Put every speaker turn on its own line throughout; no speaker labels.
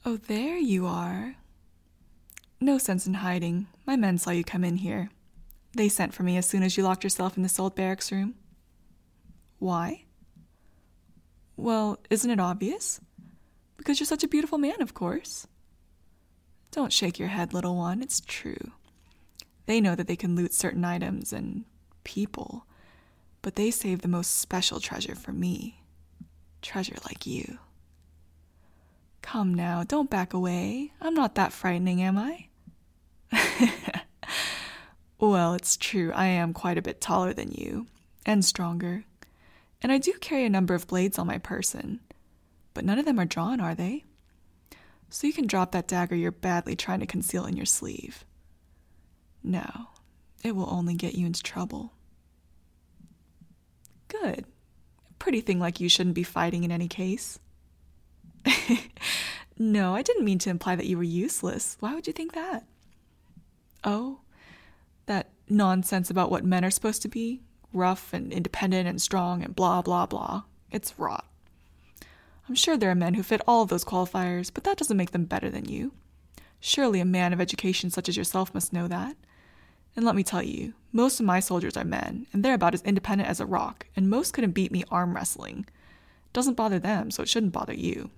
Oh, there you are. No sense in hiding. My men saw you come in here. They sent for me as soon as you locked yourself in this old barracks room. Why? Well, isn't it obvious? Because you're such a beautiful man, of course. Don't shake your head, little one. It's true. They know that they can loot certain items and people, but they save the most special treasure for me. Treasure like you. Come now, don't back away. I'm not that frightening, am I? Well, it's true, I am quite a bit taller than you, and stronger. And I do carry a number of blades on my person, but none of them are drawn, are they? So you can drop that dagger you're badly trying to conceal in your sleeve. No, it will only get you into trouble. Good. A pretty thing like you shouldn't be fighting in any case. No, I didn't mean to imply that you were useless. Why would you think that? Oh, that nonsense about what men are supposed to be? Rough and independent and strong and blah, blah, blah. It's rot. I'm sure there are men who fit all of those qualifiers, but that doesn't make them better than you. Surely a man of education such as yourself must know that. And let me tell you, most of my soldiers are men, and they're about as independent as a rock, and most couldn't beat me arm wrestling. It doesn't bother them, so it shouldn't bother you.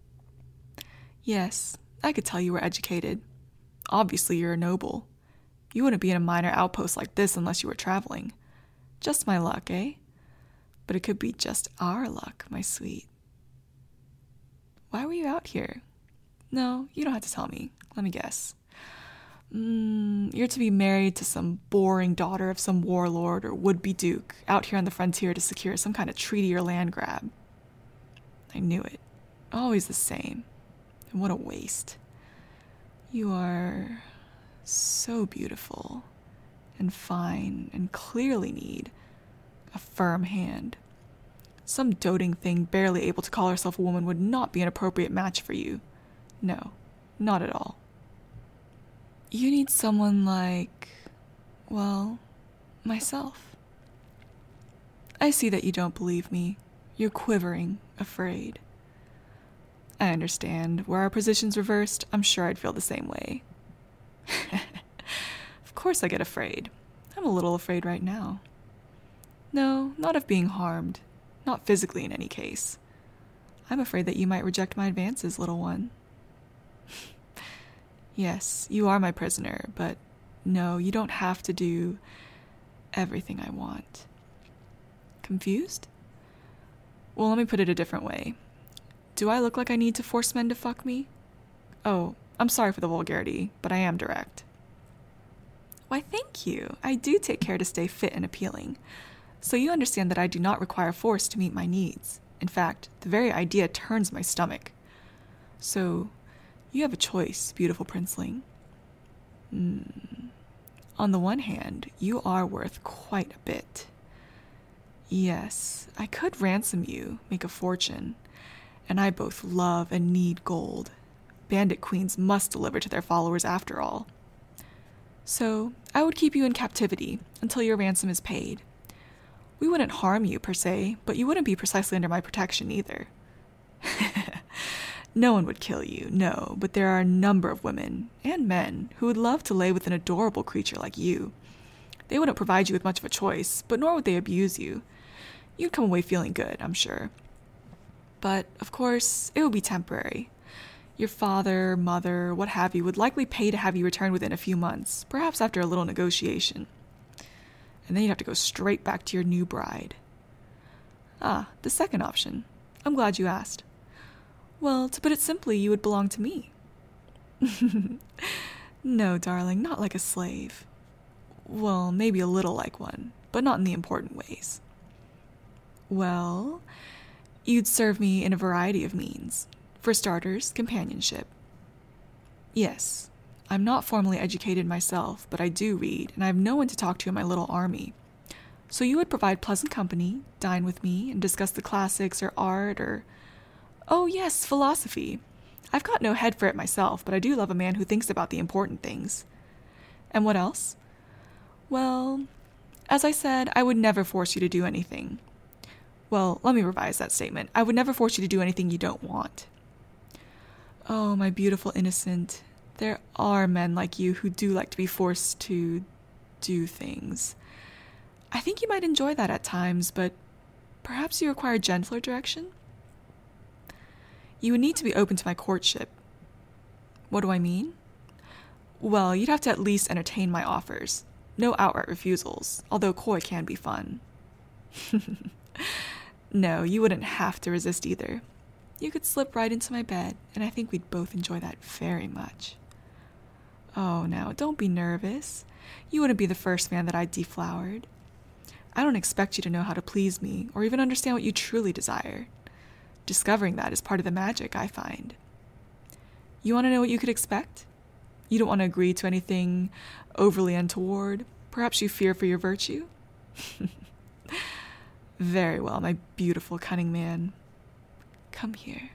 Yes, I could tell you were educated. Obviously you're a noble. You wouldn't be in a minor outpost like this unless you were traveling. Just my luck, eh? But it could be just our luck, my sweet. Why were you out here? No, you don't have to tell me. Let me guess. You're to be married to some boring daughter of some warlord or would-be duke out here on the frontier to secure some kind of treaty or land grab. I knew it. Always the same. And what a waste. You are so beautiful and fine and clearly need a firm hand. Some doting thing barely able to call herself a woman would not be an appropriate match for you. No, not at all. You need someone like, well, myself. I see that you don't believe me. You're quivering, afraid. I understand. Were our positions reversed, I'm sure I'd feel the same way. Of course I get afraid. I'm a little afraid right now. No, not of being harmed. Not physically in any case. I'm afraid that you might reject my advances, little one. Yes, you are my prisoner, but no, you don't have to do everything I want. Confused? Well, let me put it a different way. Do I look like I need to force men to fuck me? Oh, I'm sorry for the vulgarity, but I am direct. Why, thank you. I do take care to stay fit and appealing. So you understand that I do not require force to meet my needs. In fact, the very idea turns my stomach. So, you have a choice, beautiful princeling. On the one hand, you are worth quite a bit. Yes, I could ransom you, make a fortune. And I both love and need gold. Bandit queens must deliver to their followers after all. So, I would keep you in captivity until your ransom is paid. We wouldn't harm you, per se, but you wouldn't be precisely under my protection either. No one would kill you, no, but there are a number of women, and men, who would love to lay with an adorable creature like you. They wouldn't provide you with much of a choice, but nor would they abuse you. You'd come away feeling good, I'm sure. But, of course, it would be temporary. Your father, mother, what have you, would likely pay to have you return within a few months, perhaps after a little negotiation. And then you'd have to go straight back to your new bride. Ah, the second option. I'm glad you asked. Well, to put it simply, you would belong to me. No, darling, not like a slave. Well, maybe a little like one, but not in the important ways. Well, you'd serve me in a variety of means. For starters, companionship. Yes, I'm not formally educated myself, but I do read, and I have no one to talk to in my little army. So you would provide pleasant company, dine with me, and discuss the classics or art or... Oh yes, philosophy. I've got no head for it myself, but I do love a man who thinks about the important things. And what else? Well, as I said, I would never force you to do anything. Well, let me revise that statement. I would never force you to do anything you don't want. Oh, my beautiful innocent. There are men like you who do like to be forced to do things. I think you might enjoy that at times, but perhaps you require gentler direction? You would need to be open to my courtship. What do I mean? Well, you'd have to at least entertain my offers. No outright refusals, although coy can be fun. No, you wouldn't have to resist either. You could slip right into my bed, and I think we'd both enjoy that very much. Oh, now, don't be nervous. You wouldn't be the first man that I deflowered. I don't expect you to know how to please me, or even understand what you truly desire. Discovering that is part of the magic, I find. You want to know what you could expect? You don't want to agree to anything overly untoward? Perhaps you fear for your virtue? Very well, my beautiful, cunning man. Come here.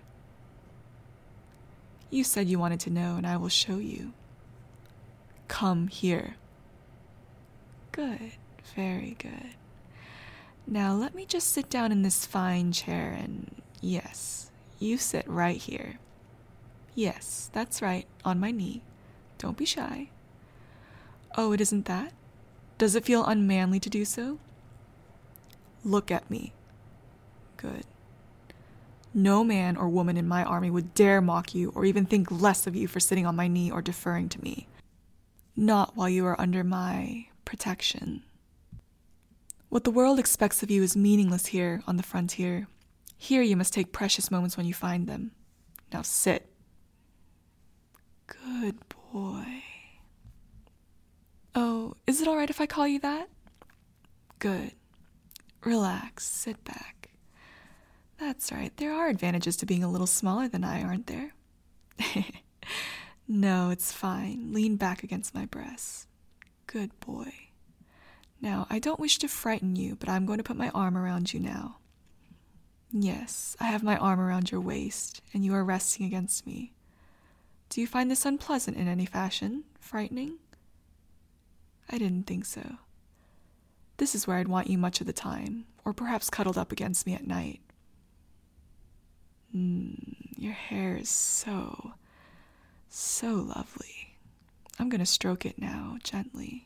You said you wanted to know, and I will show you. Come here. Good, very good. Now let me just sit down in this fine chair and, yes, you sit right here. Yes, that's right, on my knee. Don't be shy. Oh, it isn't that? Does it feel unmanly to do so? Look at me. Good. No man or woman in my army would dare mock you or even think less of you for sitting on my knee or deferring to me. Not while you are under my protection. What the world expects of you is meaningless here on the frontier. Here you must take precious moments when you find them. Now sit. Good boy. Oh, is it all right if I call you that? Good. Relax, sit back. That's right, there are advantages to being a little smaller than I, aren't there? No, it's fine. Lean back against my breast. Good boy. Now, I don't wish to frighten you, but I'm going to put my arm around you now. Yes, I have my arm around your waist, and you are resting against me. Do you find this unpleasant in any fashion? Frightening? I didn't think so. This is where I'd want you much of the time, or perhaps cuddled up against me at night. Your hair is so lovely. I'm going to stroke it now, gently.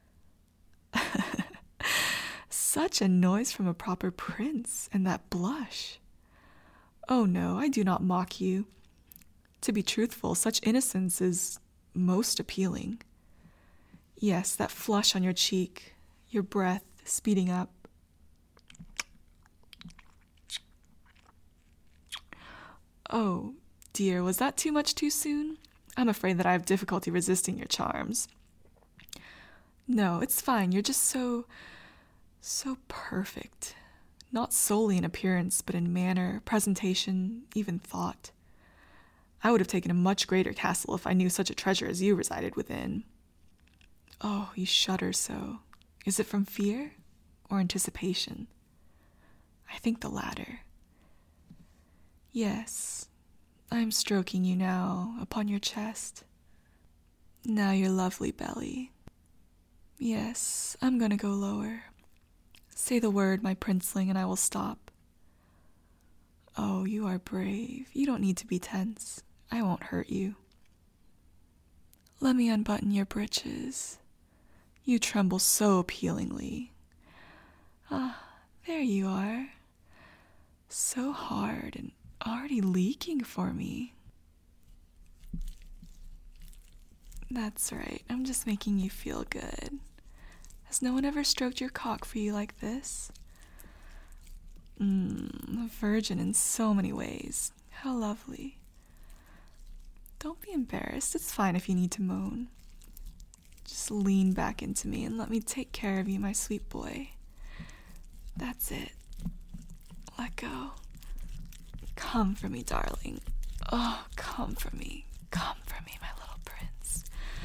Such a noise from a proper prince, and that blush. Oh no, I do not mock you. To be truthful, such innocence is most appealing. Yes, that flush on your cheek, your breath speeding up. Oh, dear, was that too much too soon? I'm afraid that I have difficulty resisting your charms. No, it's fine. You're just so perfect. Not solely in appearance, but in manner, presentation, even thought. I would have taken a much greater castle if I knew such a treasure as you resided within. Oh, you shudder so. Is it from fear or anticipation? I think the latter. Yes, I'm stroking you now upon your chest. Now your lovely belly. Yes, I'm going to go lower. Say the word, my princeling, and I will stop. Oh, you are brave. You don't need to be tense. I won't hurt you. Let me unbutton your breeches. You tremble so appealingly. Ah, there you are. So hard and already leaking for me. That's right, I'm just making you feel good. Has no one ever stroked your cock for you like this? A virgin in so many ways. How lovely. Don't be embarrassed, it's fine if you need to moan. Just lean back into me and let me take care of you, my sweet boy. That's it. Let go. Come for me, darling. Oh, come for me. Come for me, my little prince.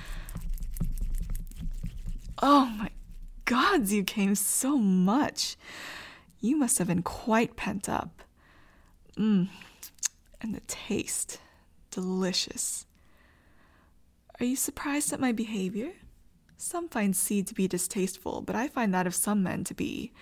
Oh my gods, you came so much. You must have been quite pent up. And the taste. Delicious. Are you surprised at my behavior? Some find seed to be distasteful, but I find that of some men to be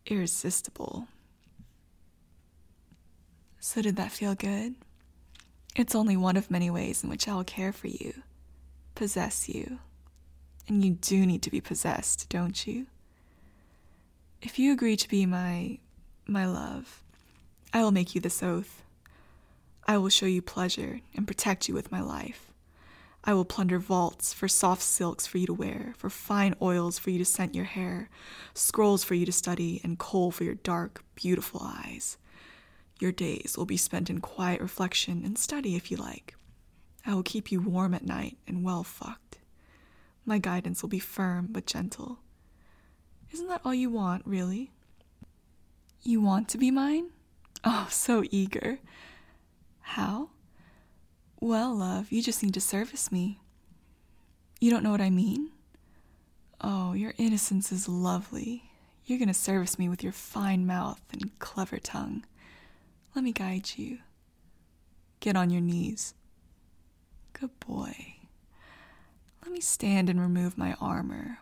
irresistible. So did that feel good? It's only one of many ways in which I will care for you, possess you. And you do need to be possessed, don't you? If you agree to be my love, I will make you this oath. I will show you pleasure and protect you with my life. I will plunder vaults for soft silks for you to wear, for fine oils for you to scent your hair, scrolls for you to study, and coal for your dark, beautiful eyes. Your days will be spent in quiet reflection and study if you like. I will keep you warm at night and well fucked. My guidance will be firm but gentle. Isn't that all you want, really? You want to be mine? Oh, so eager. How? Well, love, you just need to service me. You don't know what I mean? Oh, your innocence is lovely. You're going to service me with your fine mouth and clever tongue. Let me guide you. Get on your knees. Good boy. Let me stand and remove my armor.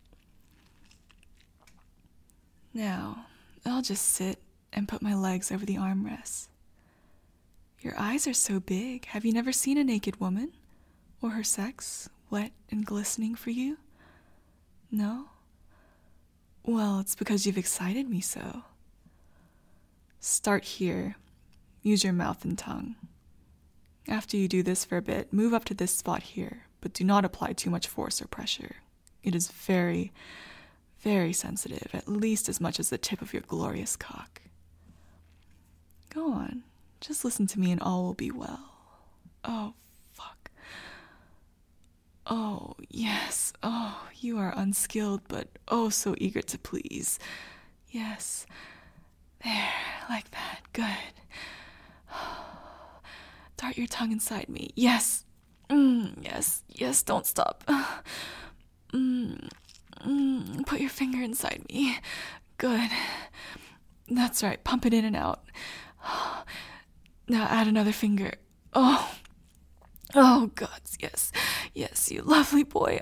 Now, I'll just sit and put my legs over the armrests. Your eyes are so big. Have you never seen a naked woman? Or her sex, wet and glistening for you? No? Well, it's because you've excited me so. Start here. Use your mouth and tongue. After you do this for a bit, move up to this spot here, but do not apply too much force or pressure. It is very, very sensitive, at least as much as the tip of your glorious cock. Go on. Just listen to me and all will be well. Oh, fuck. Oh, yes. Oh, you are unskilled, but oh so eager to please. Yes. There, like that. Good. Dart your tongue inside me. Yes. Yes, don't stop. Put your finger inside me. Good. That's right, pump it in and out. Now add another finger. Oh, God, yes, you lovely boy.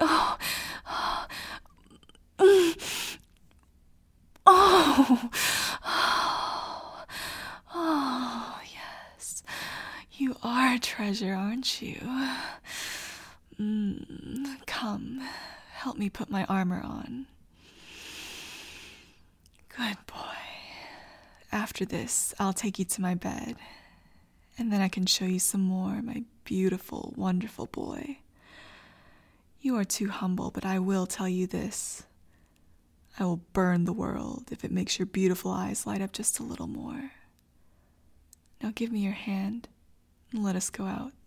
Yes, you are a treasure, aren't you? Come, help me put my armor on. Good boy. After this, I'll take you to my bed. And then I can show you some more, my beautiful, wonderful boy. You are too humble, but I will tell you this. I will burn the world if it makes your beautiful eyes light up just a little more. Now give me your hand and let us go out.